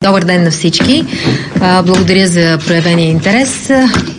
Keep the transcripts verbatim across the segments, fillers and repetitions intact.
Добър ден на всички. Благодаря за проявения интерес.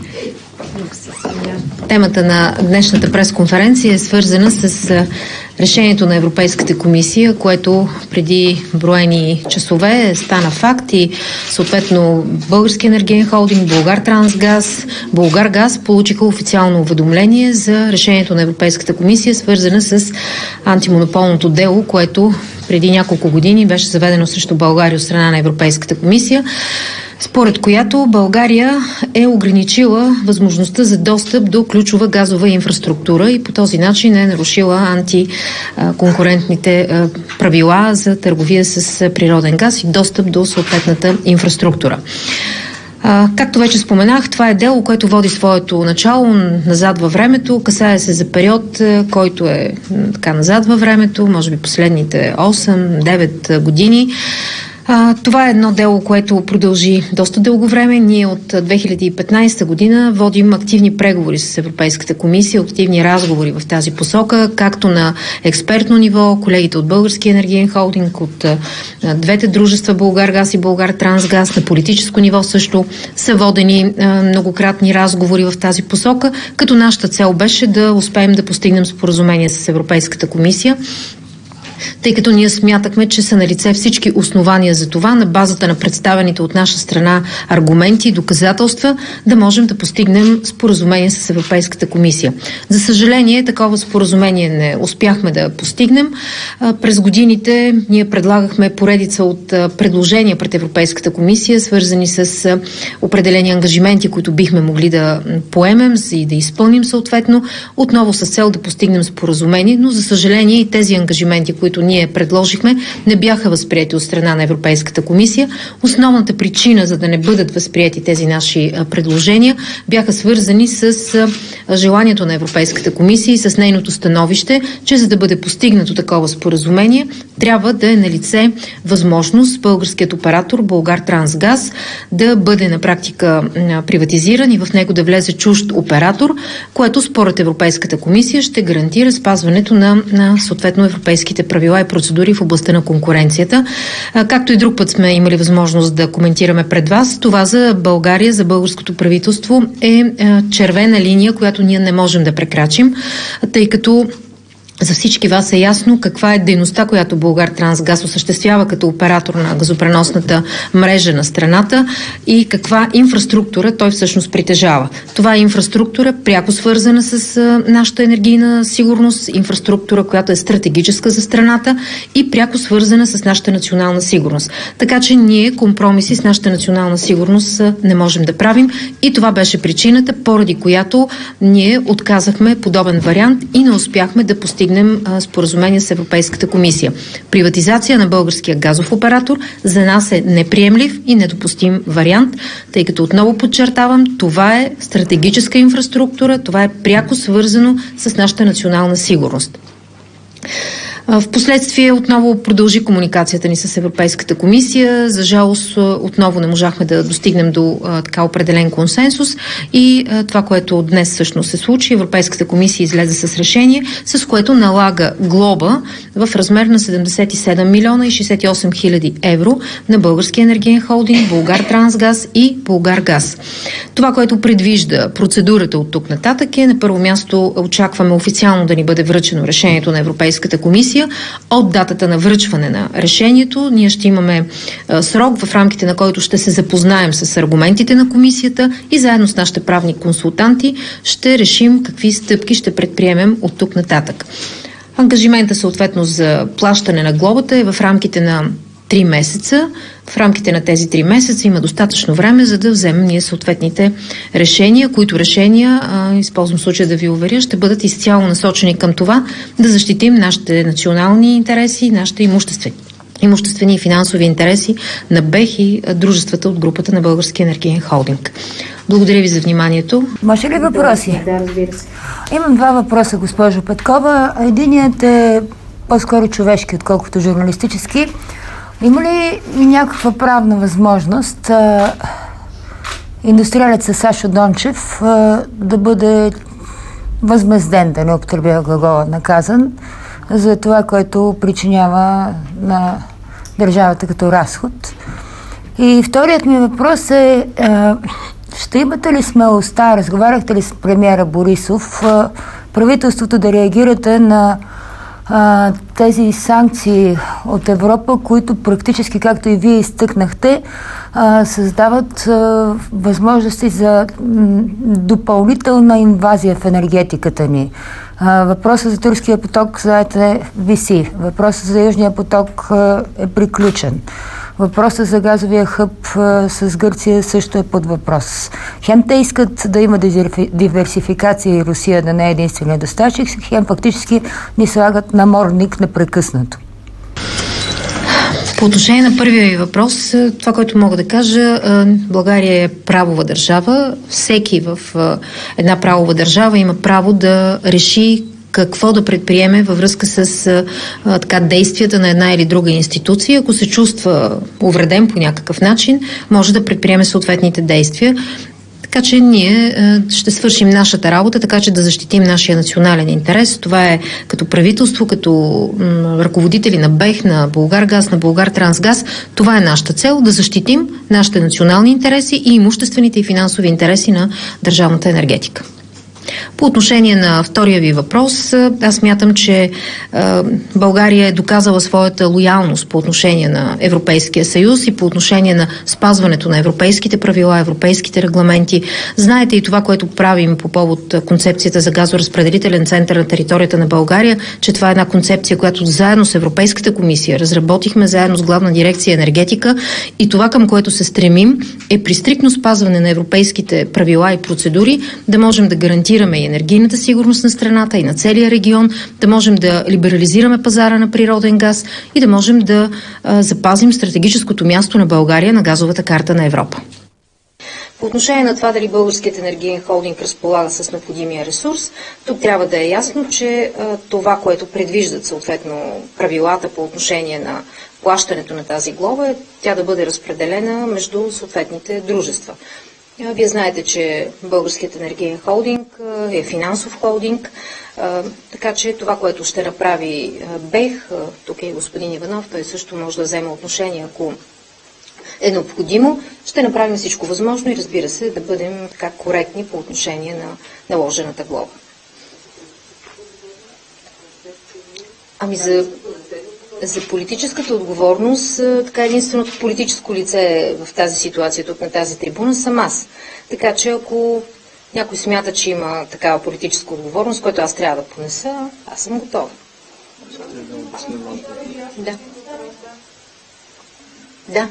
Темата на днешната пресконференция е свързана с решението на Европейската комисия, което преди броени часове стана факт и съответно Български енергиен холдинг, Булгартрансгаз, Булгаргаз получиха официално уведомление за решението на Европейската комисия, свързана с антимонополното дело, което преди няколко години беше заведено срещу България от страна на Европейската комисия, според която България е ограничила възможността за достъп до ключова газова инфраструктура и по този начин е нарушила антиконкурентните правила за търговия с природен газ и достъп до съответната инфраструктура. Както вече споменах, това е дело, което води своето начало назад във времето. Касае се за период, който е така назад във времето, може би последните осем-девет години. А, това е едно дело, което продължи доста дълго време. Ние от две хиляди и петнадесета година водим активни преговори с Европейската комисия, активни разговори в тази посока, както на експертно ниво, колегите от Български енергиен холдинг, от а, двете дружества Булгаргаз и Булгартрансгаз, на политическо ниво също са водени а, многократни разговори в тази посока, като нашата цел беше да успеем да постигнем споразумение с Европейската комисия, тъй като ние смятахме, че са налице всички основания за това, на базата на представените от наша страна аргументи и доказателства, да можем да постигнем споразумение с Европейската комисия. За съжаление, такова споразумение не успяхме да постигнем. През годините ние предлагахме поредица от предложения пред Европейската комисия, свързани с определени ангажименти, които бихме могли да поемем и да изпълним съответно, отново с цел да постигнем споразумение, но за съжаление и тези ангажименти, които ние предложихме, не бяха възприяти от страна на Европейската комисия. Основната причина, за да не бъдат възприяти тези наши предложения, бяха свързани с желанието на Европейската комисия и с нейното становище, че за да бъде постигнато такова споразумение, трябва да е налице възможност българският оператор Булгартрансгаз да бъде на практика приватизиран и в него да влезе чужд оператор, което според Европейската комисия ще гарантира спазването на, на съответно европейските правила и процедури в областта на конкуренцията. Както и друг път сме имали възможност да коментираме пред вас, това за България, за българското правителство е червена линия, която ние не можем да прекрачим, тъй като за всички вас е ясно каква е дейността, която Булгартрансгаз осъществява като оператор на газопреносната мрежа на страната и каква инфраструктура той всъщност притежава. Това е инфраструктура, пряко свързана с а, нашата енергийна сигурност, инфраструктура, която е стратегическа за страната и пряко свързана с нашата национална сигурност. Така че ние компромиси с нашата национална сигурност а, не можем да правим и това беше причината, поради която ние отказахме подобен вариант и не успяхме да постигнем споразумение с Европейската комисия. Приватизация на българския газов оператор за нас е неприемлив и недопустим вариант, тъй като отново подчертавам, това е стратегическа инфраструктура, това е пряко свързано с нашата национална сигурност. В последствие отново продължи комуникацията ни с Европейската комисия. За жалост отново не можахме да достигнем до а, така определен консенсус и а, това, което днес всъщност се случи, Европейската комисия излезе с решение, с което налага глоба в размер на седемдесет и седем милиона и шестдесет и осем хиляди евро на Български енергиен холдинг, Булгартрансгаз и Булгаргаз. Това, което предвижда процедурата от тук нататък е, на първо място очакваме официално да ни бъде връчено решението на Европейската комисия. От датата на връчване на решението ние ще имаме а, срок, в рамките на който ще се запознаем с аргументите на комисията и заедно с нашите правни консултанти ще решим какви стъпки ще предприемем от тук нататък. Ангажимента съответно за плащане на глобата е в рамките на три месеца. В рамките на тези три месеца има достатъчно време, за да вземем ние съответните решения, които решения, а, използвам случая да ви уверя, ще бъдат изцяло насочени към това да защитим нашите национални интереси, нашите имуществени, имуществени и финансови интереси на БЕХ и дружествата от групата на Български енергиен холдинг. Благодаря ви за вниманието. Може ли въпроси? Да, разбира се. Имам два въпроса, госпожо Петкова. Единият е по-скоро човешки, отколкото журналистически. Има ли някаква правна възможност а, индустриалецът Сашо Дончев а, да бъде възмезден, да не употребя глагола наказан, за това, което причинява на държавата като разход? И вторият ми въпрос е, а, ще имате ли смелостта, разговаряхте ли с премиера Борисов, а, правителството да реагирате на а, тези санкции от Европа, които практически, както и вие изтъкнахте, а, създават а, възможности за м, допълнителна инвазия в енергетиката ни. А, въпросът за турския поток, знаете, виси. Въпросът за Южния поток а, е приключен. Въпросът за газовия хъб а, с Гърция също е под въпрос. Хем те искат да има диверсификация и Русия да не е единствения доставчик, хем фактически ни слагат намордник непрекъснато. По отношение на първия ви въпрос, това, което мога да кажа, България е правова държава. Всеки в една правова държава има право да реши какво да предприеме във връзка с а, така, действията на една или друга институция. Ако се чувства увреден по някакъв начин, може да предприеме съответните действия. Така че ние а, ще свършим нашата работа, така че да защитим нашия национален интерес. Това е като правителство, като м, ръководители на БЕХ, на Булгаргаз, на Булгартрансгаз. Това е нашата цел, да защитим нашите национални интереси и имуществените и финансови интереси на държавната енергетика. По отношение на втория ви въпрос, аз смятам, че е, България е доказала своята лоялност по отношение на Европейския съюз и по отношение на спазването на европейските правила, европейските регламенти. Знаете и това, което правим по повод концепцията за газоразпределителен център на територията на България, че това е една концепция, която заедно с Европейската комисия разработихме, заедно с Главна дирекция енергетика, и това, към което се стремим, е при стриктно спазване на европейските правила и процедури да можем да гарантираме и енергийната сигурност на страната и на целия регион, да можем да либерализираме пазара на природен газ и да можем да а, запазим стратегическото място на България на газовата карта на Европа. По отношение на това дали Българският енергиен холдинг разполага с необходимия ресурс, тук трябва да е ясно, че а, това, което предвиждат съответно правилата по отношение на плащането на тази глоба, е тя да бъде разпределена между съответните дружества. Вие знаете, че Българският енергиен холдинг е финансов холдинг, така че това, което ще направи БЕХ, тук е господин Иванов, той също може да вземе отношение, ако е необходимо, ще направим всичко възможно и, разбира се, да бъдем така коректни по отношение на наложената глоба. Ами за... За политическата отговорност, така единственото политическо лице в тази ситуация, тук на тази трибуна, съм аз. Така че ако някой смята, че има такава политическа отговорност, която аз трябва да понеса, аз съм готова. Да. Да.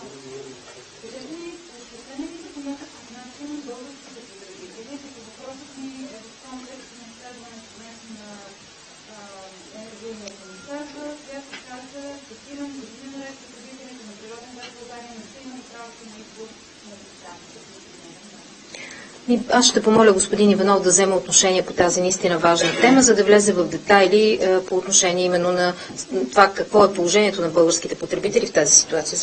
Аз ще помоля господин Иванов да вземе отношение по тази наистина важна тема, за да влезе в детайли е, по отношение именно на това какво е положението на българските потребители в тази ситуация.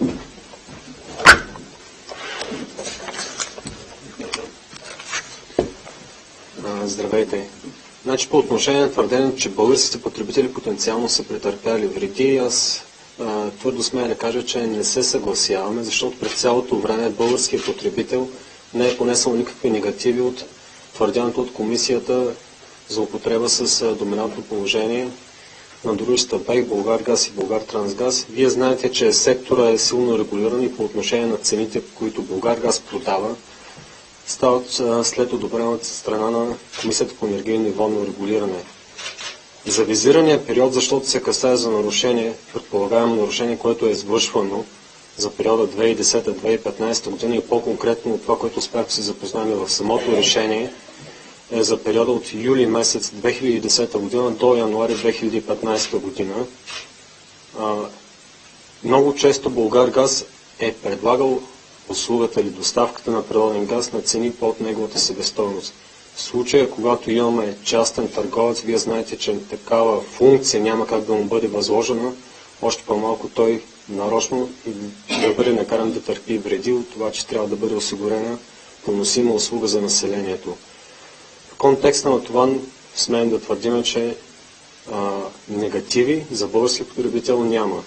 Здравейте. Значи по отношение на твърдението, че българските потребители потенциално са претърпяли вреди, аз а, твърдо смея да кажа, че не се съгласяваме, защото през цялото време българският потребител не е понесъл никакви негативи от твърдяното от комисията за употреба с доминантно положение на дружества БЕХ, Булгаргаз и Булгартрансгаз. Вие знаете, че сектора е силно регулиран и по отношение на цените, които Булгаргаз продава, стават след одобрената страна на Комисията по енергийно и водно регулиране. За визирания период, защото се касае за нарушение, предполагаемо нарушение, което е извършвано за периода две хиляди и десета до две хиляди и петнадесета година и по-конкретно от това, което успях да се запознаем в самото решение, е за периода от юли месец две хиляди и десета година до януари две хиляди и петнадесета година. А, много често Булгаргаз е предлагал услугата или доставката на природен газ на цени под неговата себестойност. В случая, когато имаме частен търговец, вие знаете, че такава функция няма как да му бъде възложена, още по-малко той нарочно да бъде накаран да търпи вреди от това, че трябва да бъде осигурена поносима услуга за населението. В контекста на това смеем да твърдим, че а, негативи за български потребител няма.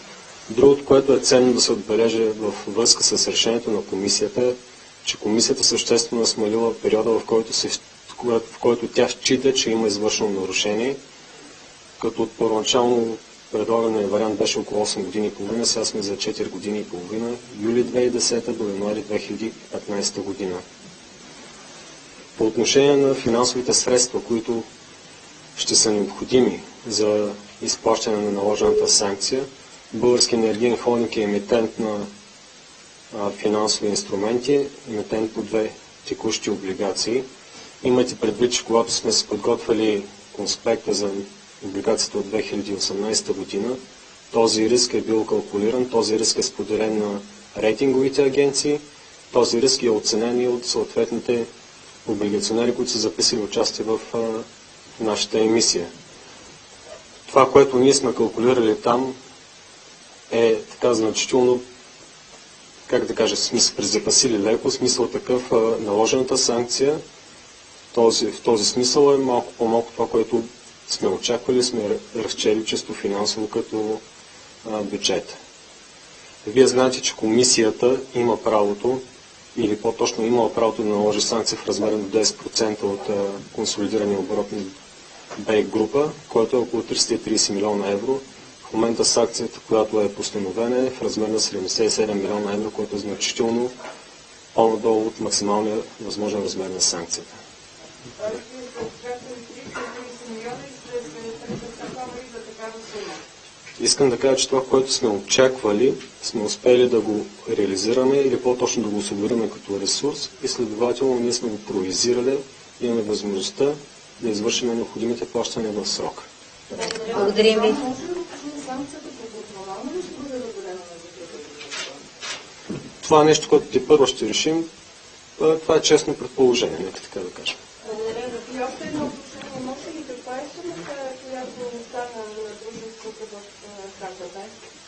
Другото, което е ценно да се отбележи в връзка с решението на комисията, е, че комисията съществено е смалила периода, в който, се, в който тя счита, че има извършено нарушение, като от първоначално предлагания вариант беше около осем години и половина, сега сме за четири години и половина, юли две хиляди и десета до януари две хиляди и петнадесета година. По отношение на финансовите средства, които ще са необходими за изплащане на наложената санкция, Български енергиен холдинг е емитент на а, финансови инструменти, емитент по две текущи облигации. Имайте предвид, че когато сме се подготвили конспекта за облигацията от две хиляди и осемнадесета година, този риск е бил калкулиран, този риск е споделен на рейтинговите агенции, този риск е оценен и от съответните облигационери, които са записали участие в а, нашата емисия. Това, което ние сме калкулирали там, е така значително, как да кажа, сме се презапасили леко, смисъл такъв, а, наложената санкция, този, в този смисъл е малко по-малко това, което сме очаквали, сме разчели чисто финансово като а, бюджет. Вие знаете, че комисията има правото, или по-точно имала правото да наложи санкция в размер до десет процента от а, консолидирания оборот на БЕК група, който е около триста и тридесет милиона евро. В момента санкцията, която е постановена, е в размер на седемдесет и седем милиона евро, което е значително по-надолу от максималния възможен размер на санкцията. Искам да кажа, че това, което сме очаквали, сме успели да го реализираме или по-точно да го осигурим като ресурс и следователно ние сме го провизирали и имаме възможността да извършим необходимите плащания в срок. Благодарим ви. Това е нещо, което те първо ще решим. Това е честно предположение, нека така да кажем. Благодаря ви. И още едно уточнение. Може ли каква е сумата, която остана на дружеството в КТБ?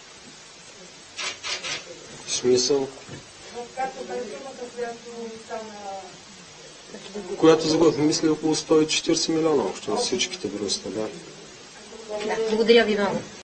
В смисъл? В КТБ сумата, която остана... Която загубих, мисля, около сто и четиридесет милиона общо на всичките дружества. Да. Благодаря ви много.